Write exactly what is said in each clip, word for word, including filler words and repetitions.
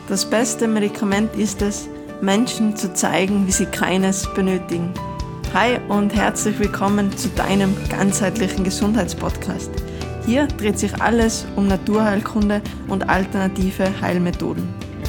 Das beste Medikament ist es, Menschen zu zeigen, wie sie keines benötigen. Hi und herzlich willkommen zu deinem ganzheitlichen Gesundheitspodcast. Hier dreht sich alles um Naturheilkunde und alternative Heilmethoden.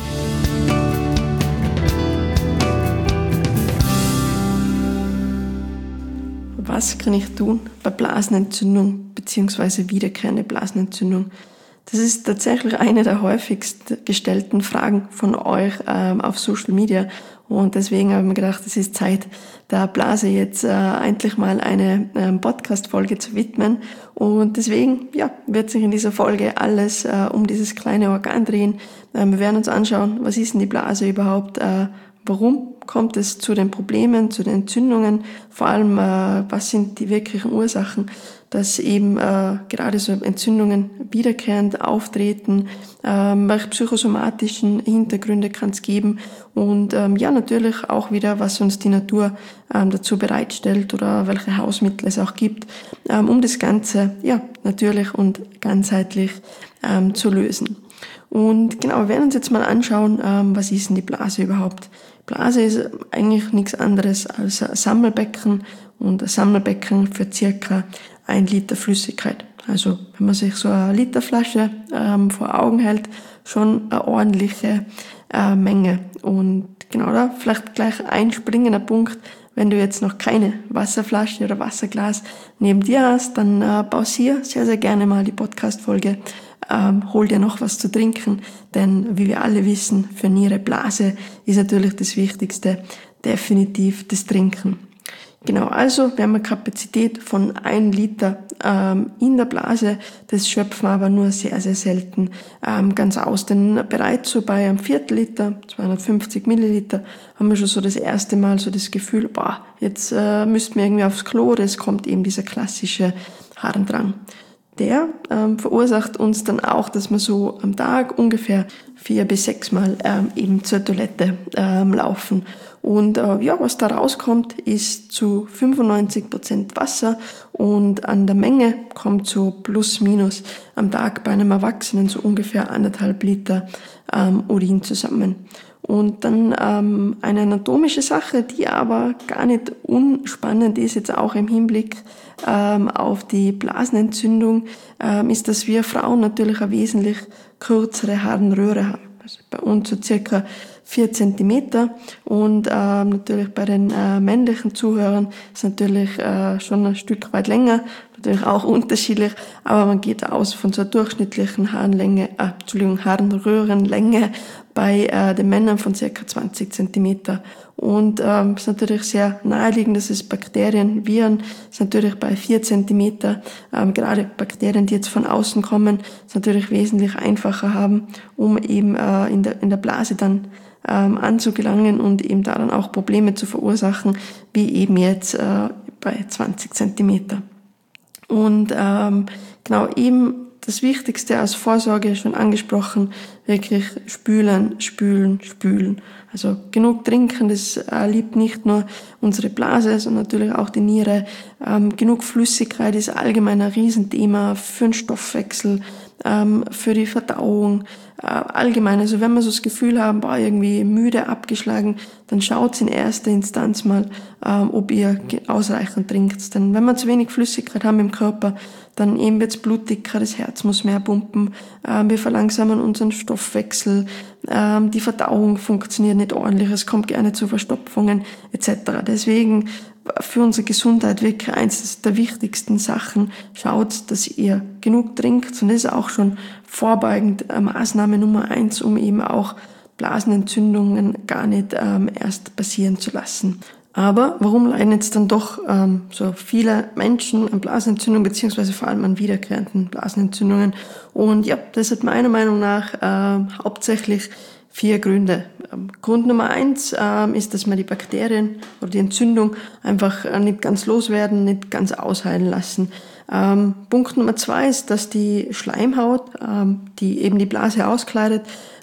Was kann ich tun bei Blasenentzündung bzw. wiederkehrende Blasenentzündung? Das ist tatsächlich eine der häufigst gestellten Fragen von euch ähm, auf Social Media und deswegen habe ich mir gedacht, es ist Zeit, der Blase jetzt äh, endlich mal eine ähm, Podcast-Folge zu widmen und deswegen ja, wird sich in dieser Folge alles äh, um dieses kleine Organ drehen. Ähm, wir werden uns anschauen, was ist denn die Blase überhaupt, äh, warum kommt es zu den Problemen, zu den Entzündungen, vor allem äh, was sind die wirklichen Ursachen, dass eben äh, gerade so Entzündungen wiederkehrend auftreten, ähm, welche psychosomatischen Hintergründe kann es geben und ähm, ja natürlich auch wieder, was uns die Natur ähm, dazu bereitstellt oder welche Hausmittel es auch gibt, ähm, um das Ganze ja natürlich und ganzheitlich ähm, zu lösen. Und genau, wir werden uns jetzt mal anschauen, ähm, was ist denn die Blase überhaupt? Blase ist eigentlich nichts anderes als ein Sammelbecken und ein Sammelbecken für circa ein Liter Flüssigkeit. Also wenn man sich so eine Literflasche ähm, vor Augen hält, schon eine ordentliche äh, Menge. Und genau da vielleicht gleich ein springender Punkt. Wenn du jetzt noch keine Wasserflasche oder Wasserglas neben dir hast, dann äh, pausier sehr, sehr gerne mal die Podcast-Folge. Ähm, hol dir noch was zu trinken, denn wie wir alle wissen, für Niere, Blase ist natürlich das Wichtigste definitiv das Trinken. Genau, also wir haben eine Kapazität von ein Liter ähm, in der Blase, das schöpfen wir aber nur sehr, sehr selten ähm, ganz aus, denn bereits so bei einem Viertel-Liter, zweihundertfünfzig Milliliter, haben wir schon so das erste Mal so das Gefühl, boah, jetzt äh, müssten wir irgendwie aufs Klo, das kommt eben dieser klassische Harndrang. Der ähm, verursacht uns dann auch, dass wir so am Tag ungefähr vier bis sechs Mal ähm, eben zur Toilette ähm, laufen. Und äh, ja, was da rauskommt, ist zu fünfundneunzig Prozent Wasser und an der Menge kommt so plus minus am Tag bei einem Erwachsenen so ungefähr anderthalb Liter ähm, Urin zusammen. Und dann ähm, eine anatomische Sache, die aber gar nicht unspannend ist, jetzt auch im Hinblick ähm, auf die Blasenentzündung, ähm, ist, dass wir Frauen natürlich eine wesentlich kürzere Harnröhre haben. Also bei uns so circa vier Zentimeter und ähm, natürlich bei den äh, männlichen Zuhörern ist natürlich äh, schon ein Stück weit länger, natürlich auch unterschiedlich, aber man geht aus von so einer durchschnittlichen Harnlänge, äh, Entschuldigung, Harnröhrenlänge bei äh, den Männern von circa zwanzig Zentimeter. Und ähm, es ist natürlich sehr naheliegend, dass es Bakterien, Viren, ist natürlich bei vier Zentimeter, ähm, gerade Bakterien, die jetzt von außen kommen, ist natürlich wesentlich einfacher haben, um eben äh, in der in der Blase dann ähm, anzugelangen und eben da dann auch Probleme zu verursachen, wie eben jetzt äh, bei zwanzig Zentimeter. Und ähm, genau eben das Wichtigste als Vorsorge schon angesprochen, wirklich spülen, spülen, spülen. Also genug trinken, das äh, liebt nicht nur unsere Blase, sondern natürlich auch die Niere. Ähm, genug Flüssigkeit ist allgemein ein Riesenthema für den Stoffwechsel, ähm, für die Verdauung, äh, allgemein. Also wenn wir so das Gefühl haben, boah, irgendwie müde, abgeschlagen, dann schaut in erster Instanz mal, ähm, ob ihr ausreichend trinkt. Denn wenn wir zu wenig Flüssigkeit haben im Körper, dann eben wird's blutdicker, das Herz muss mehr pumpen, ähm, wir verlangsamen unseren Stoffwechsel, ähm, die Verdauung funktioniert nicht ordentlich, es kommt gerne zu Verstopfungen et cetera. Deswegen für unsere Gesundheit wirklich eins der wichtigsten Sachen, schaut, dass ihr genug trinkt und das ist auch schon vorbeugend äh, Maßnahme Nummer eins, um eben auch Blasenentzündungen gar nicht ähm, erst passieren zu lassen. Aber warum leiden jetzt dann doch ähm, so viele Menschen an Blasenentzündungen beziehungsweise vor allem an wiederkehrenden Blasenentzündungen? Und ja, das hat meiner Meinung nach äh, hauptsächlich vier Gründe. Ähm, Grund Nummer eins ähm, ist, dass man die Bakterien oder die Entzündung einfach äh, nicht ganz loswerden, nicht ganz ausheilen lassen. Ähm, Punkt Nummer zwei ist, dass die Schleimhaut, ähm, die eben die Blase auskleidet,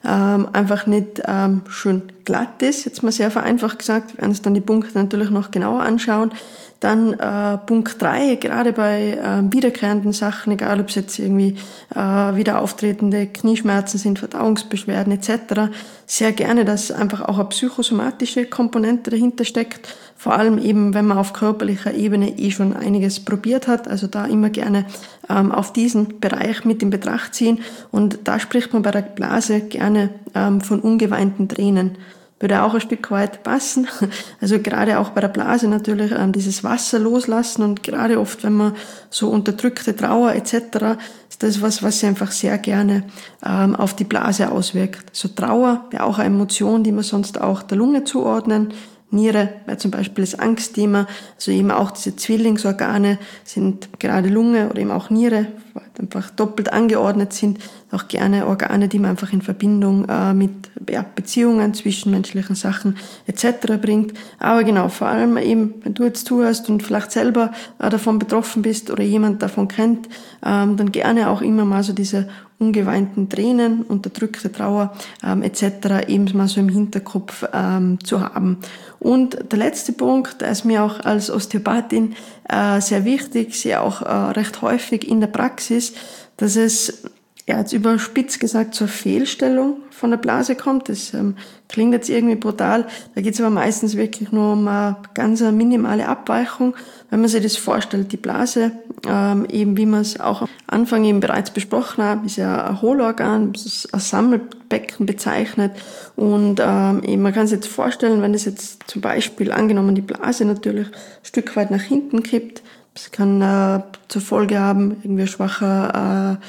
ähm, einfach nicht ähm, schön glatt ist, jetzt mal sehr vereinfacht gesagt, wir werden uns dann die Punkte natürlich noch genauer anschauen. Dann äh, Punkt drei, gerade bei äh, wiederkehrenden Sachen, egal ob es jetzt irgendwie äh, wieder auftretende Knieschmerzen sind, Verdauungsbeschwerden et cetera, sehr gerne, dass einfach auch eine psychosomatische Komponente dahinter steckt. Vor allem eben, wenn man auf körperlicher Ebene eh schon einiges probiert hat. Also da immer gerne ähm, auf diesen Bereich mit in Betracht ziehen. Und da spricht man bei der Blase gerne ähm, von ungeweinten Tränen. Würde auch ein Stück weit passen. Also gerade auch bei der Blase natürlich ähm, dieses Wasser loslassen und gerade oft, wenn man so unterdrückte Trauer et cetera, ist das was, was sich einfach sehr gerne ähm, auf die Blase auswirkt. So Trauer wäre auch eine Emotion, die man sonst auch der Lunge zuordnen. Niere wäre zum Beispiel das Angstthema, also eben auch diese Zwillingsorgane sind gerade Lunge oder eben auch Niere, weil einfach doppelt angeordnet sind, auch gerne Organe, die man einfach in Verbindung äh, mit ja, Beziehungen, zwischenmenschlichen Sachen et cetera bringt. Aber genau, vor allem eben, wenn du jetzt zuhörst und vielleicht selber äh, davon betroffen bist oder jemand davon kennt, ähm, dann gerne auch immer mal so diese ungeweinten Tränen, unterdrückte Trauer ähm, et cetera eben mal so im Hinterkopf ähm, zu haben. Und der letzte Punkt, der ist mir auch als Osteopathin äh, sehr wichtig, sehe auch äh, recht häufig in der Praxis, dass es ja jetzt überspitzt gesagt zur Fehlstellung von der Blase kommt. Das ähm, klingt jetzt irgendwie brutal. Da geht es aber meistens wirklich nur um eine ganz minimale Abweichung. Wenn man sich das vorstellt, die Blase, ähm, eben wie wir es auch am Anfang eben bereits besprochen haben, ist ja ein Hohlorgan, ist ein Sammelbecken bezeichnet. Und ähm, eben man kann sich jetzt vorstellen, wenn das jetzt zum Beispiel angenommen die Blase natürlich ein Stück weit nach hinten kippt, das kann äh, zur Folge haben, irgendwie schwacher äh,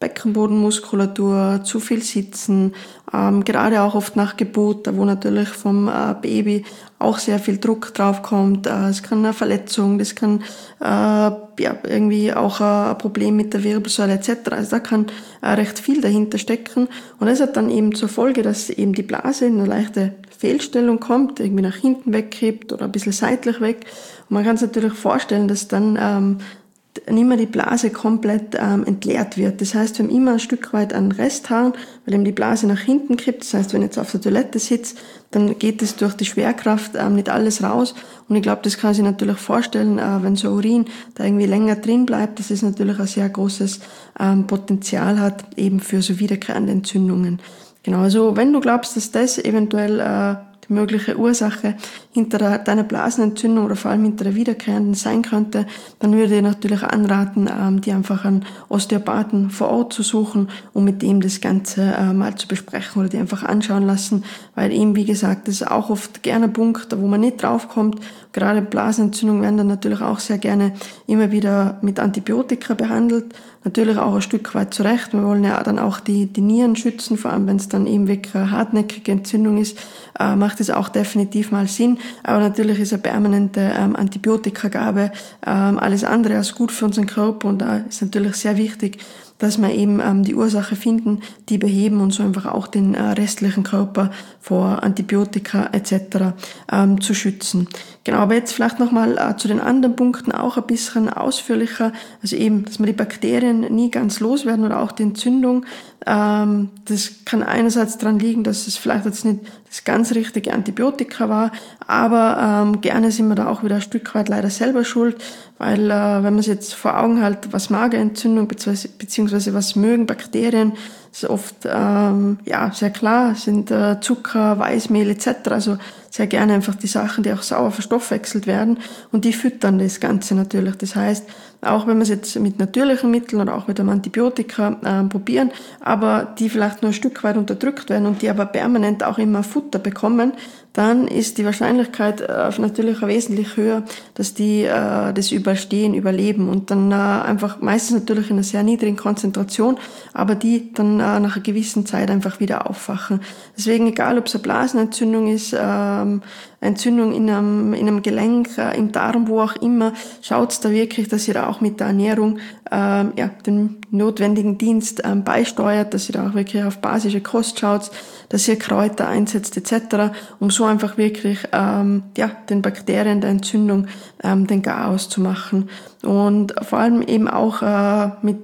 Beckenbodenmuskulatur, zu viel Sitzen, ähm, gerade auch oft nach Geburt, da wo natürlich vom äh, Baby auch sehr viel Druck drauf kommt. Äh, es kann eine Verletzung, das kann äh, ja, irgendwie auch äh, ein Problem mit der Wirbelsäule et cetera. Also da kann äh, recht viel dahinter stecken. Und das hat dann eben zur Folge, dass eben die Blase in eine leichte Fehlstellung kommt, irgendwie nach hinten wegkippt oder ein bisschen seitlich weg. Und man kann sich natürlich vorstellen, dass dann ähm, nicht mehr die Blase komplett ähm, entleert wird. Das heißt, wir haben immer ein Stück weit einen Restharn, weil eben die Blase nach hinten kippt. Das heißt, wenn ich jetzt auf der Toilette sitze, dann geht es durch die Schwerkraft ähm, nicht alles raus. Und ich glaube, das kann sich natürlich vorstellen, äh, wenn so Urin da irgendwie länger drin bleibt, dass es natürlich ein sehr großes ähm, Potenzial hat, eben für so wiederkehrende Entzündungen. Genau, also wenn du glaubst, dass das eventuell äh, die mögliche Ursache hinter deiner Blasenentzündung oder vor allem hinter der wiederkehrenden sein könnte, dann würde ich natürlich anraten, ähm, dir einfach einen Osteopathen vor Ort zu suchen, um mit dem das Ganze äh, mal zu besprechen oder dir einfach anschauen lassen, weil eben, wie gesagt, das ist auch oft gerne ein Punkt, wo man nicht draufkommt. Gerade Blasenentzündungen werden dann natürlich auch sehr gerne immer wieder mit Antibiotika behandelt. Natürlich auch ein Stück weit zurecht. Wir wollen ja dann auch die, die Nieren schützen, vor allem wenn es dann eben wirklich eine hartnäckige Entzündung ist, äh, macht es auch definitiv mal Sinn. Aber natürlich ist eine permanente ähm, Antibiotikagabe ähm, alles andere als gut für unseren Körper und da ist natürlich sehr wichtig, dass wir eben ähm, die Ursache finden, die beheben und so einfach auch den äh, restlichen Körper vor Antibiotika et cetera ähm, zu schützen. Genau, aber jetzt vielleicht nochmal äh, zu den anderen Punkten auch ein bisschen ausführlicher. Also eben, dass wir die Bakterien nie ganz loswerden oder auch die Entzündung. Ähm, das kann einerseits daran liegen, dass es vielleicht jetzt nicht das ganz richtige Antibiotika war, aber ähm, gerne sind wir da auch wieder ein Stück weit leider selber schuld, weil äh, wenn man sich jetzt vor Augen hält, was mag eine Entzündung beziehungsweise, beziehungsweise was mögen Bakterien, ist oft ähm, ja sehr klar, sind äh, Zucker, Weißmehl et cetera. Also sehr gerne einfach die Sachen, die auch sauer verstoffwechselt werden und die füttern das Ganze natürlich. Das heißt, auch wenn wir es jetzt mit natürlichen Mitteln oder auch mit einem Antibiotika äh, probieren, aber die vielleicht nur ein Stück weit unterdrückt werden und die aber permanent auch immer Futter bekommen, dann ist die Wahrscheinlichkeit äh, natürlich wesentlich höher, dass die äh, das überstehen, überleben und dann äh, einfach meistens natürlich in einer sehr niedrigen Konzentration, aber die dann äh, nach einer gewissen Zeit einfach wieder aufwachen. Deswegen, egal ob es eine Blasenentzündung ist, ähm, Entzündung in einem, in einem Gelenk, äh, im Darm, wo auch immer, schaut's da wirklich, dass ihr da auch mit der Ernährung ähm, ja, den notwendigen Dienst ähm, beisteuert, dass ihr da auch wirklich auf basische Kost schaut, dass ihr Kräuter einsetzt et cetera, um so einfach wirklich ähm, ja, den Bakterien der Entzündung ähm, den Garaus zu machen. Und vor allem eben auch äh, mit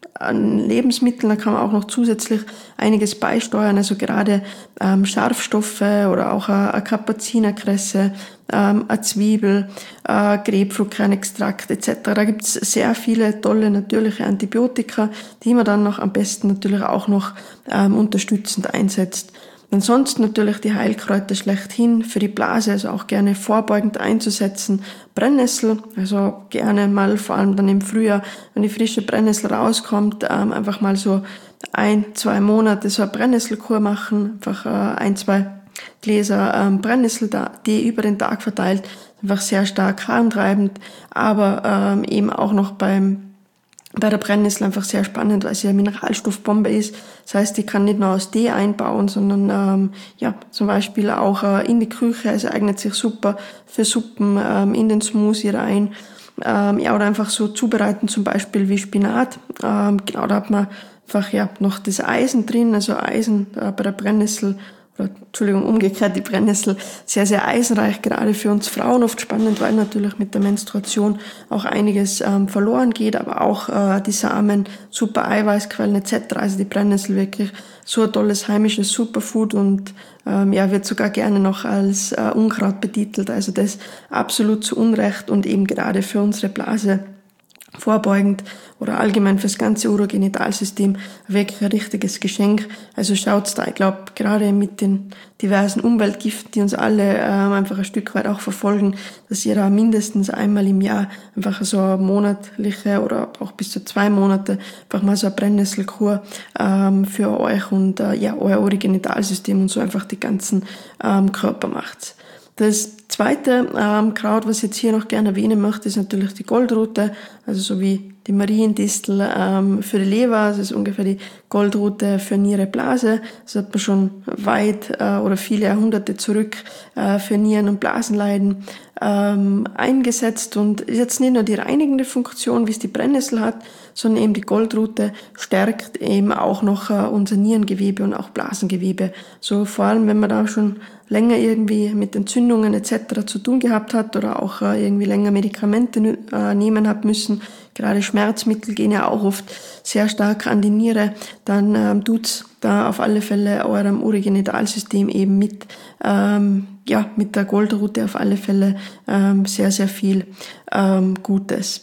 an Lebensmitteln, da kann man auch noch zusätzlich einiges beisteuern, also gerade ähm, Scharfstoffe oder auch eine, eine Kapuzinerkresse, ähm, eine Zwiebel, äh, Grapefruitkernextrakt et cetera. Da gibt's sehr viele tolle natürliche Antibiotika, die man dann noch am besten natürlich auch noch ähm, unterstützend einsetzt. Ansonsten natürlich die Heilkräuter schlechthin für die Blase, also auch gerne vorbeugend einzusetzen. Brennnessel, also gerne mal, vor allem dann im Frühjahr, wenn die frische Brennnessel rauskommt, ähm, einfach mal so ein, zwei Monate so eine Brennnesselkur machen, einfach äh, ein, zwei Gläser ähm, Brennnesseltee über den Tag verteilt, einfach sehr stark harntreibend, aber ähm, eben auch noch beim bei der Brennnessel einfach sehr spannend, weil sie eine Mineralstoffbombe ist. Das heißt, die kann nicht nur aus Tee einbauen, sondern ähm, ja zum Beispiel auch äh, in die Küche. Also eignet sich super für Suppen, ähm, in den Smoothie rein. Ähm, ja, oder einfach so zubereiten, zum Beispiel wie Spinat. Ähm, genau, da hat man einfach ja noch das Eisen drin, also Eisen äh, bei der Brennnessel. Entschuldigung, umgekehrt, die Brennnessel sehr, sehr eisenreich, gerade für uns Frauen oft spannend, weil natürlich mit der Menstruation auch einiges ähm, verloren geht, aber auch äh, die Samen, super Eiweißquellen et cetera. Also die Brennnessel wirklich so ein tolles heimisches Superfood und ähm, ja, wird sogar gerne noch als äh, Unkraut betitelt. Also das absolut zu Unrecht und eben gerade für unsere Blase vorbeugend oder allgemein fürs ganze Urogenitalsystem wirklich ein richtiges Geschenk. Also schaut's da, ich glaube, gerade mit den diversen Umweltgiften, die uns alle ähm, einfach ein Stück weit auch verfolgen, dass ihr da mindestens einmal im Jahr einfach so eine monatliche oder auch bis zu zwei Monate einfach mal so eine Brennnesselkur ähm, für euch und äh, ja euer Urogenitalsystem und so einfach die ganzen ähm, Körper macht's. Das zweite ähm, Kraut, was ich jetzt hier noch gerne erwähnen möchte, ist natürlich die Goldrute, also so wie die Mariendistel ähm, für die Leber, das ist ungefähr die Goldrute für Niere, Blase. Das hat man schon weit äh, oder viele Jahrhunderte zurück äh, für Nieren- und Blasenleiden ähm, eingesetzt und ist jetzt nicht nur die reinigende Funktion, wie es die Brennnessel hat, sondern eben die Goldrute stärkt eben auch noch äh, unser Nierengewebe und auch Blasengewebe. So vor allem, wenn man da schon länger irgendwie mit Entzündungen et cetera zu tun gehabt hat oder auch äh, irgendwie länger Medikamente äh, nehmen hat müssen, gerade Schmerzmittel gehen ja auch oft sehr stark an die Niere, dann ähm, tut's da auf alle Fälle eurem Urogenitalsystem eben mit ähm, ja mit der Goldrute auf alle Fälle ähm, sehr, sehr viel ähm, Gutes.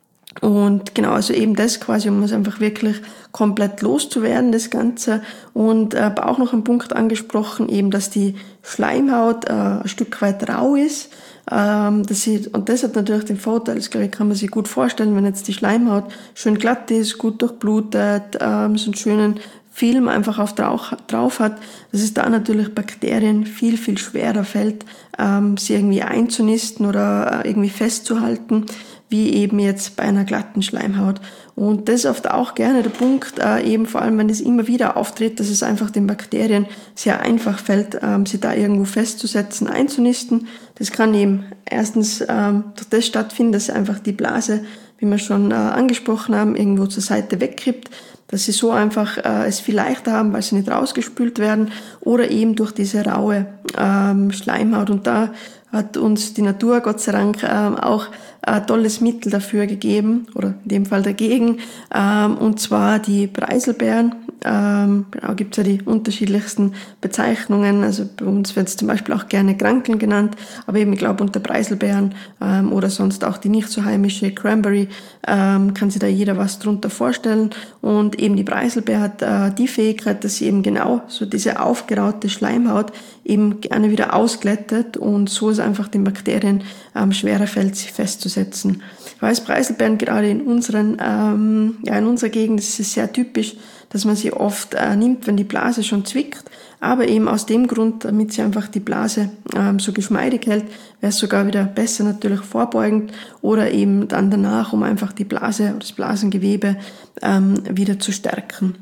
Und genau, also eben das quasi, um es einfach wirklich komplett loszuwerden, das Ganze. Und äh, auch noch ein Punkt angesprochen, eben, dass die Schleimhaut äh, ein Stück weit rau ist. Ähm, das sieht, und das hat natürlich den Vorteil, das glaube ich, kann man sich gut vorstellen, wenn jetzt die Schleimhaut schön glatt ist, gut durchblutet, ähm, so einen schönen Film einfach auf drauf, drauf hat, dass es da natürlich Bakterien viel, viel schwerer fällt, ähm, sie irgendwie einzunisten oder äh, irgendwie festzuhalten, wie eben jetzt bei einer glatten Schleimhaut. Und das ist oft auch gerne der Punkt, äh, eben vor allem, wenn es immer wieder auftritt, dass es einfach den Bakterien sehr einfach fällt, ähm, sie da irgendwo festzusetzen, einzunisten. Das kann eben erstens ähm, durch das stattfinden, dass einfach die Blase, wie wir schon äh, angesprochen haben, irgendwo zur Seite wegkippt, dass sie so einfach äh, es viel leichter haben, weil sie nicht rausgespült werden, oder eben durch diese raue ähm, Schleimhaut. Und da hat uns die Natur, Gott sei Dank, ähm, auch ein tolles Mittel dafür gegeben, oder in dem Fall dagegen, ähm, und zwar die Preiselbeeren. Ähm, genau, gibt's ja die unterschiedlichsten Bezeichnungen, also bei uns wird es zum Beispiel auch gerne Krankeln genannt, aber eben, ich glaube, unter Preiselbeeren ähm, oder sonst auch die nicht so heimische Cranberry ähm, kann sich da jeder was drunter vorstellen. Und eben die Preiselbeere hat äh, die Fähigkeit, dass sie eben genau so diese aufgeraute Schleimhaut eben gerne wieder ausglättet und so es einfach den Bakterien ähm, schwerer fällt, sich festzusetzen. Ich weiß, Preiselbeeren gerade in unseren, ähm, ja, in unserer Gegend ist es sehr typisch, dass man sie oft äh, nimmt, wenn die Blase schon zwickt, aber eben aus dem Grund, damit sie einfach die Blase ähm, so geschmeidig hält, wäre es sogar wieder besser natürlich vorbeugend oder eben dann danach, um einfach die Blase oder das Blasengewebe ähm, wieder zu stärken.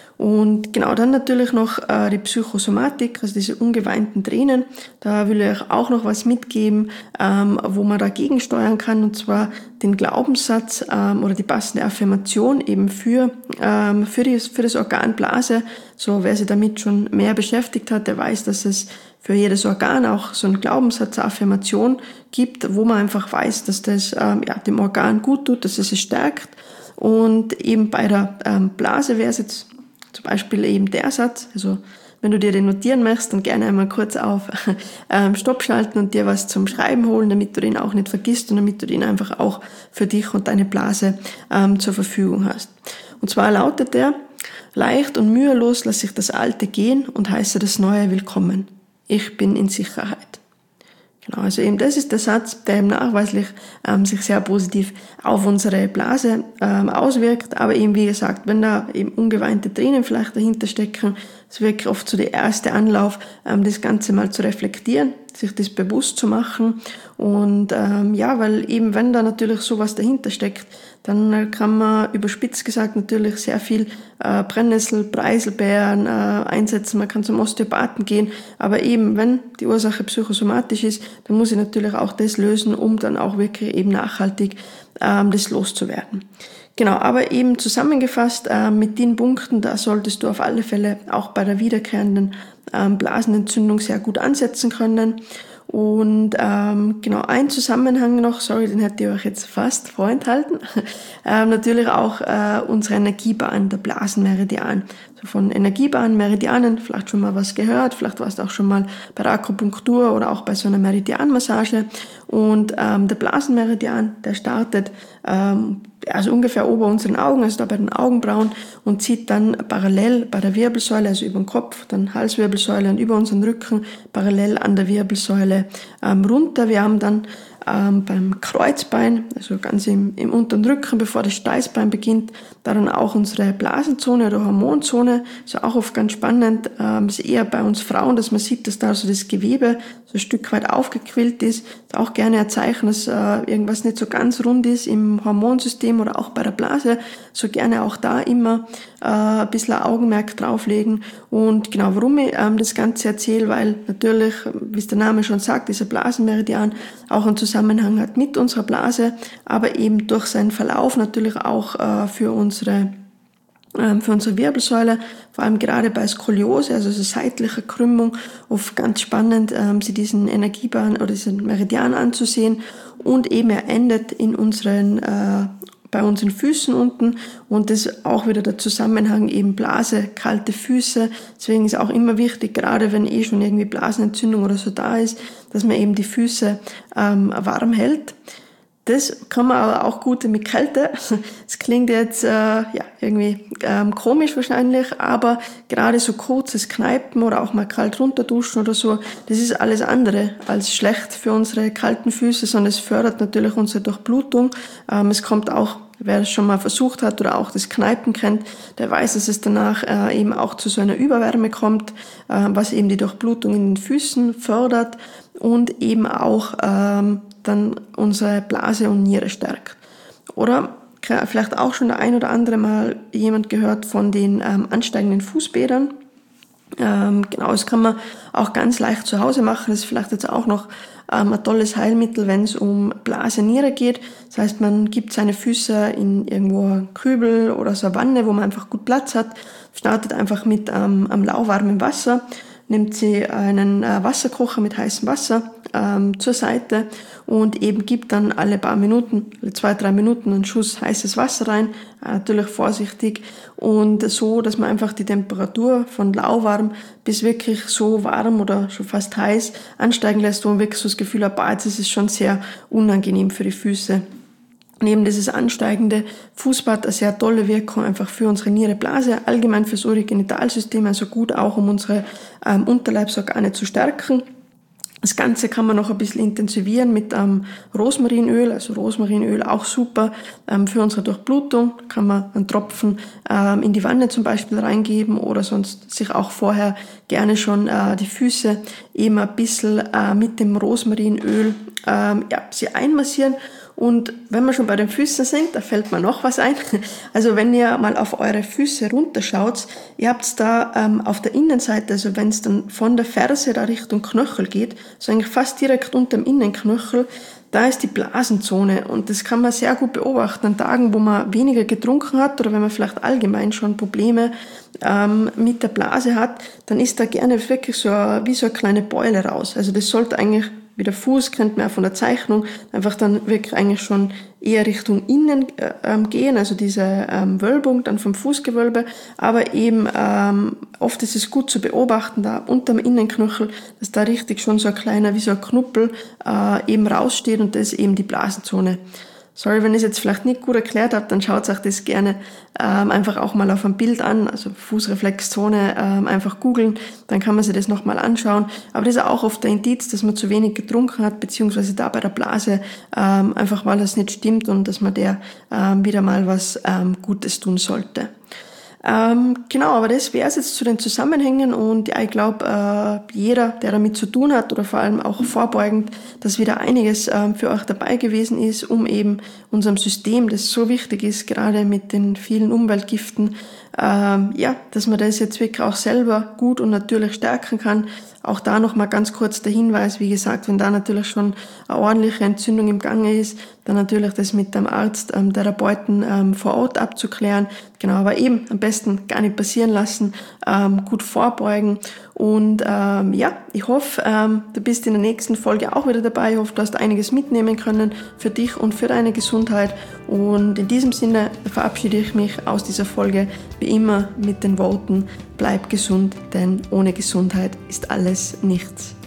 Und genau, dann natürlich noch äh, die Psychosomatik, also diese ungeweinten Tränen. Da will ich euch auch noch was mitgeben, ähm, wo man dagegen steuern kann, und zwar den Glaubenssatz ähm, oder die passende Affirmation eben für ähm, für, die, für das Organ Blase. So, wer sich damit schon mehr beschäftigt hat, der weiß, dass es für jedes Organ auch so einen Glaubenssatz, eine Affirmation gibt, wo man einfach weiß, dass das ähm, ja, dem Organ gut tut, dass es es stärkt. Und eben bei der ähm, Blase wäre es jetzt zum Beispiel eben der Satz, also wenn du dir den notieren möchtest, dann gerne einmal kurz auf ähm, Stopp schalten und dir was zum Schreiben holen, damit du den auch nicht vergisst und damit du den einfach auch für dich und deine Blase ähm, zur Verfügung hast. Und zwar lautet der: Leicht und mühelos lasse ich das Alte gehen und heiße das Neue willkommen. Ich bin in Sicherheit. Genau, also eben das ist der Satz, der eben nachweislich ähm, sich sehr positiv auf unsere Blase ähm, auswirkt. Aber eben, wie gesagt, wenn da eben ungeweinte Tränen vielleicht dahinter stecken, ist wirklich oft so der erste Anlauf, ähm, das Ganze mal zu reflektieren, sich das bewusst zu machen. Und ähm, ja, weil eben, wenn da natürlich sowas dahinter steckt, dann kann man überspitzt gesagt natürlich sehr viel äh, Brennnessel, Preiselbeeren äh, einsetzen. Man kann zum Osteopathen gehen. Aber eben, wenn die Ursache psychosomatisch ist, dann muss ich natürlich auch das lösen, um dann auch wirklich eben nachhaltig ähm, das loszuwerden. Genau, aber eben zusammengefasst äh, mit den Punkten, da solltest du auf alle Fälle auch bei der wiederkehrenden ähm, Blasenentzündung sehr gut ansetzen können. Und ähm, genau, ein Zusammenhang noch, sorry, den hätte ich euch jetzt fast vorenthalten, ähm, natürlich auch äh, unsere Energiebahn, der Blasenmeridian. So von Energiebahn, Meridianen, vielleicht schon mal was gehört, vielleicht warst du auch schon mal bei der Akupunktur oder auch bei so einer Meridianmassage. Und ähm, der Blasenmeridian, der startet ähm, also ungefähr ober unseren Augen, also da bei den Augenbrauen, und zieht dann parallel bei der Wirbelsäule, also über den Kopf, dann Halswirbelsäule und über unseren Rücken, parallel an der Wirbelsäule ähm, runter. Wir haben dann ähm, beim Kreuzbein, also ganz im, im unteren Rücken, bevor das Steißbein beginnt, daran auch unsere Blasenzone oder Hormonzone. Ist auch oft ganz spannend, ähm, ist eher bei uns Frauen, dass man sieht, dass da so das Gewebe so ein Stück weit aufgequillt ist. Ist auch gerne ein Zeichen, dass äh, irgendwas nicht so ganz rund ist im Hormonsystem oder auch bei der Blase. So gerne auch da immer äh, ein bisschen ein Augenmerk drauflegen. Und genau, warum ich ähm, das Ganze erzähle, weil natürlich, wie es der Name schon sagt, dieser Blasenmeridian auch einen Zusammenhang hat mit unserer Blase, aber eben durch seinen Verlauf natürlich auch äh, für unsere ähm, für unsere Wirbelsäule, vor allem gerade bei Skoliose, also so seitlicher Krümmung, oft ganz spannend, ähm, sich diesen Energiebahn oder diesen Meridian anzusehen. Und eben er endet in unseren äh, bei unseren Füßen unten, und das ist auch wieder der Zusammenhang eben Blase, kalte Füße. Deswegen ist auch immer wichtig, gerade wenn eh schon irgendwie Blasenentzündung oder so da ist, dass man eben die Füße ähm, warm hält. Das kann man aber auch gut mit Kälte. Das klingt jetzt äh, ja irgendwie ähm, komisch wahrscheinlich, aber gerade so kurzes Kneipen oder auch mal kalt runterduschen oder so, das ist alles andere als schlecht für unsere kalten Füße, sondern es fördert natürlich unsere Durchblutung. Ähm, es kommt auch, wer das schon mal versucht hat oder auch das Kneipen kennt, der weiß, dass es danach äh, eben auch zu so einer Überwärme kommt, äh, was eben die Durchblutung in den Füßen fördert und eben auch ähm, dann unsere Blase und Niere stärkt. Oder vielleicht auch schon der ein oder andere Mal jemand gehört von den ähm, ansteigenden Fußbädern. Ähm, genau, das kann man auch ganz leicht zu Hause machen. Das ist vielleicht jetzt auch noch ähm, ein tolles Heilmittel, wenn es um Blase-Niere geht. Das heißt, man gibt seine Füße in irgendwo einen Kübel oder so eine Wanne, wo man einfach gut Platz hat, startet einfach mit ähm, am lauwarmen Wasser, nimmt sie einen äh, Wasserkocher mit heißem Wasser ähm, zur Seite und eben gibt dann alle paar Minuten, alle zwei, drei Minuten einen Schuss heißes Wasser rein, äh, natürlich vorsichtig, und so, dass man einfach die Temperatur von lauwarm bis wirklich so warm oder schon fast heiß ansteigen lässt, wo man wirklich so das Gefühl hat, boah, jetzt ist es schon sehr unangenehm für die Füße. Neben dieses ansteigende Fußbad eine sehr tolle Wirkung einfach für unsere Niereblase, allgemein fürs Urogenitalsystem, also gut auch, um unsere ähm, Unterleibsorgane zu stärken. Das Ganze kann man noch ein bisschen intensivieren mit ähm, Rosmarinöl, also Rosmarinöl auch super ähm, für unsere Durchblutung. Da kann man einen Tropfen ähm, in die Wanne zum Beispiel reingeben oder sonst sich auch vorher gerne schon äh, die Füße eben ein bisschen äh, mit dem Rosmarinöl ähm, ja, sie einmassieren. Und wenn wir schon bei den Füßen sind, da fällt mir noch was ein. Also wenn ihr mal auf eure Füße runterschaut, ihr habt da ähm, auf der Innenseite, also wenn es dann von der Ferse da Richtung Knöchel geht, so eigentlich fast direkt unter dem Innenknöchel, da ist die Blasenzone, und das kann man sehr gut beobachten an Tagen, wo man weniger getrunken hat oder wenn man vielleicht allgemein schon Probleme ähm, mit der Blase hat, dann ist da gerne wirklich so wie so eine kleine Beule raus. Also das sollte eigentlich wie der Fuß, kennt man auch von der Zeichnung, einfach dann wirklich eigentlich schon eher Richtung innen äh, gehen, also diese ähm, Wölbung dann vom Fußgewölbe, aber eben ähm, oft ist es gut zu beobachten, da unterm Innenknöchel, dass da richtig schon so ein kleiner, wie so ein Knuppel äh, eben raussteht und das ist eben die Blasenzone. Sorry, wenn ich es jetzt vielleicht nicht gut erklärt habe, dann schaut euch das gerne ähm, einfach auch mal auf einem Bild an, also Fußreflexzone ähm, einfach googeln, dann kann man sich das nochmal anschauen. Aber das ist auch oft der Indiz, dass man zu wenig getrunken hat, beziehungsweise da bei der Blase ähm, einfach weil das nicht stimmt und dass man der ähm, wieder mal was ähm, Gutes tun sollte. Ähm, genau, aber das wäre es jetzt zu den Zusammenhängen und ja, ich glaube, äh, jeder, der damit zu tun hat oder vor allem auch vorbeugend, dass wieder einiges ähm, für euch dabei gewesen ist, um eben unserem System, das so wichtig ist, gerade mit den vielen Umweltgiften, ähm, ja, dass man das jetzt wirklich auch selber gut und natürlich stärken kann. Auch da nochmal ganz kurz der Hinweis, wie gesagt, wenn da natürlich schon eine ordentliche Entzündung im Gange ist, dann natürlich das mit dem Arzt, ähm, Therapeuten ähm, vor Ort abzuklären. Genau, aber eben am besten gar nicht passieren lassen, ähm, gut vorbeugen. Und ähm, ja, ich hoffe, ähm, du bist in der nächsten Folge auch wieder dabei. Ich hoffe, du hast einiges mitnehmen können für dich und für deine Gesundheit. Und in diesem Sinne verabschiede ich mich aus dieser Folge wie immer mit den Worten: Bleib gesund, denn ohne Gesundheit ist alles nichts.